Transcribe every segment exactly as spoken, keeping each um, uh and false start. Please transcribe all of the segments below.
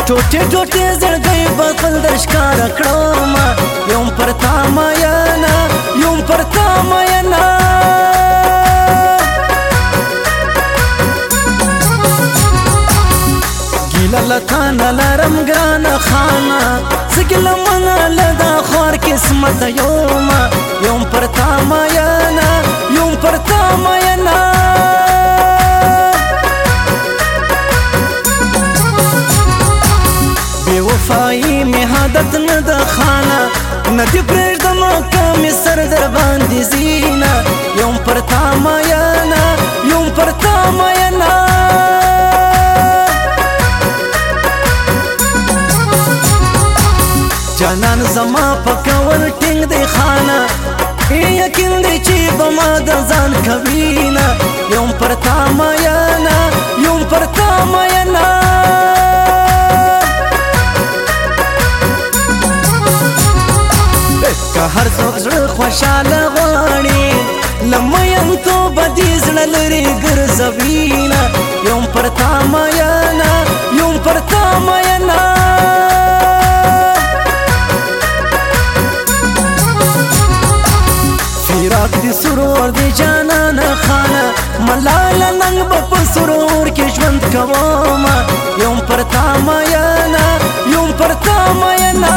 ټوټې ټوټې زړګی به خپل در ښکاره کړم یم پر تا مینه یم پر تا مینه ګیله له تا نه لرم ګرانه خانه زه ګیله منه له دا خوار قسمته یم یم پر تا مینه یم پر تا مینه بې وفایي مې عادت نه ده خانه نه دې پرېږدم که مې سر در باندې ځینه یم پر تا مینه یم پر تا مینه جانان زما په کول ټینګ دی خانه یقین دی چې به ما د ځان کوینه یم پر تا مینه یم پر تا مینه که هر څوک زړه خوشحاله غواړي له مینتوبه دې زړه لرې ګرځوینه یم پر تا مینه یم پر تا مینه فراق دی سرور دی جانانه خانه ملاله ننګ به په سرور کې ژوند کوم یم پر تا مینه یم پر تا مینه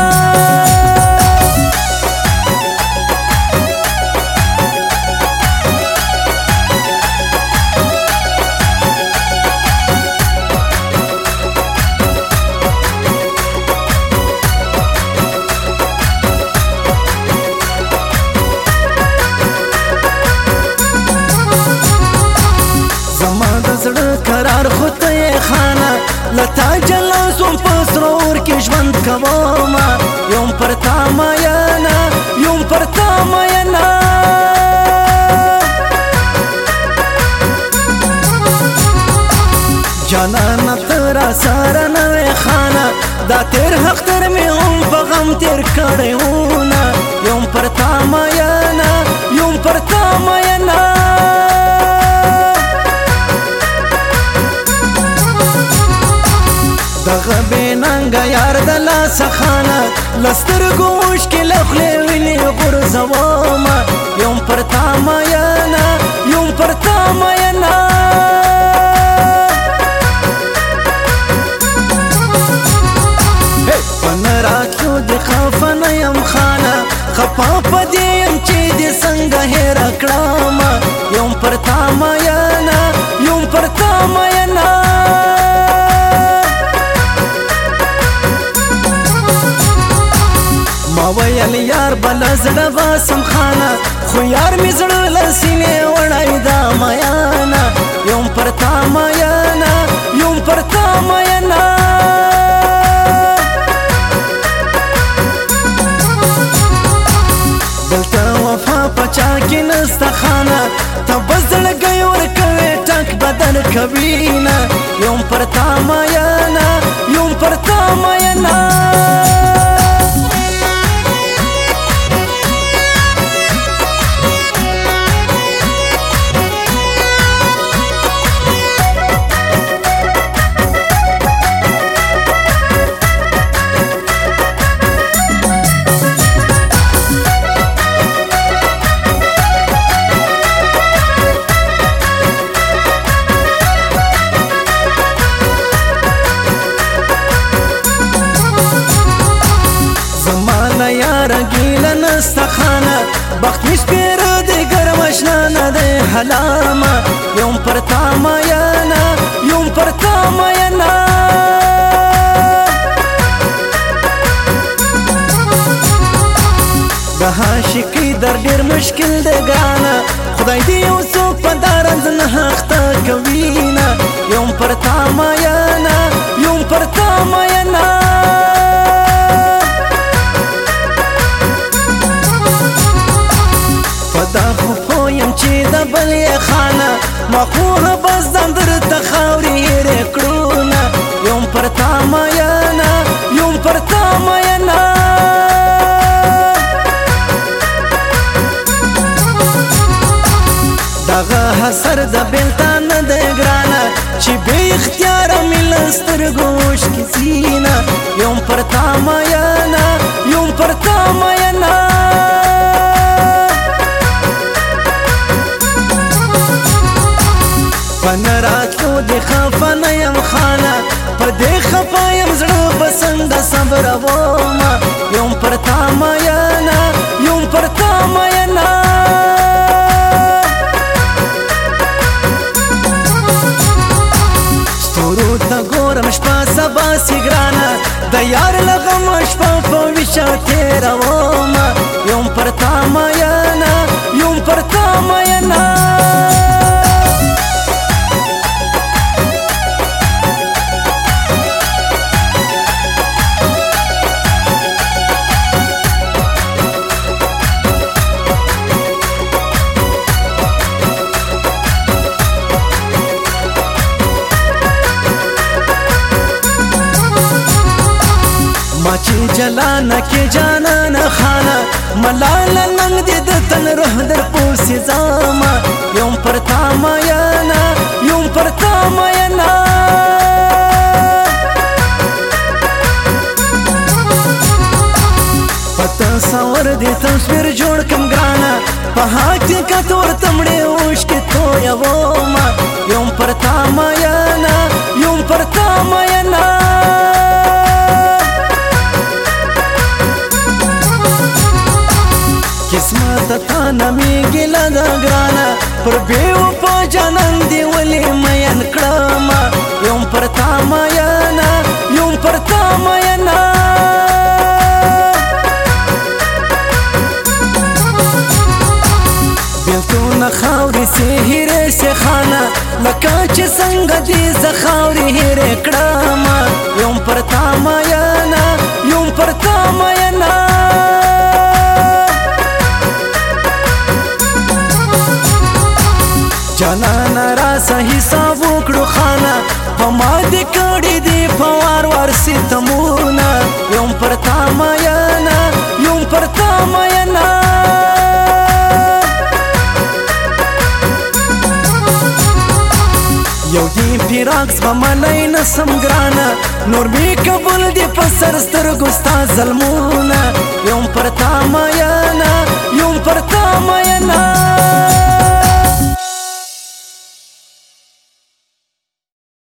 قرار خود ته خانه لتا جلا سوم په سرور کې ژوند کوم یم پر تا مینه یم پر تا مینه جانانه ته راسره نه وې خانه دا تېر حق تر مې هم په غم تېر کړی وونه یم پر تا مینه یم پر تا مینه دغه بې ننګه یار د لاسه خانه له سترګو اوښکې له خولې وینې غورځوم یم پر تا مینه یم پر تا مینه په نه راتلو د خفه نه یم خانه خفه په دې یم چې دې څنګه هېره کړم یم پر تا مینه یم پر تا مینه ما ویل یار بله زړه باسم خانه خو یار مې زړه له سینې وړی دا مینه یم پر تا مینه یم پر تا مینه دلته وفا په چا کې نسته خانه ته بس زړګی ورکوې ټک بدل کوینه یم پر تا مینه یم پر تا مینه یاره ګیله نسته خانه بخت مې سپېره دی ګرم اشنا نه دی حلامه یم پر تا مینه یم پر تا مینه د عاشقۍ در ډېر مشکل دی ګرانه خدای دې یو څوک په دا رنځ نه اخته کوینه یم پر تا مینه یم پر تا مینه دا خو پویم چې د بل یې خانه ما خو بس ځان درته خاورې هېرې کړونه یم پر تا مینه یم پر تا مینه دغه حسر د بېلتانه دی ګرانه چې بې اختیاره مې له سترګو اوښکې ځینه یم پر تا میینه یم پر تا میینه په نه راتلو دې خفه نه یم خانه په دې خفه یم زړه به څنګه صبرومه یم پر تا میینه یم پر تا میینه ستورو ته ګورم شپه سبا سي ګرانه د یار له غمه شپه په ویښه تېرومه یم پر تا میینه یم پر تا میینه ما چې جلانه کې جانانه خانه ملاله ننګ دې د تن روح در پوسې ځامه یم پر تا میینه یم پر تا میینه په تصور دې تصویر جوړ کم ګرانه په حقیقت ورته مړې اوښکې تویومه یم پر تا میینه یم پر تا میینه قسمت تا نمی ګیله ده ګرانه پر بې وفا جانان دې ولې مین کړمه یم پر تا میینه یم پر تا میینه بېلتونه خاورې سي هیرې سي خانه لکه چې څنګه دې زه خاورې هیرې کړمه یم پر تا میینه یم پر تا میینه جانانه راسه حساب وکړو خانه په ما دې کړي دي په وار وار ستمونه یم پر تا میینه یم پر تا میینه یو دې فراق زغملی نسم ګرانه نور مې قبول دي په سر سترګو ستا ظلمونه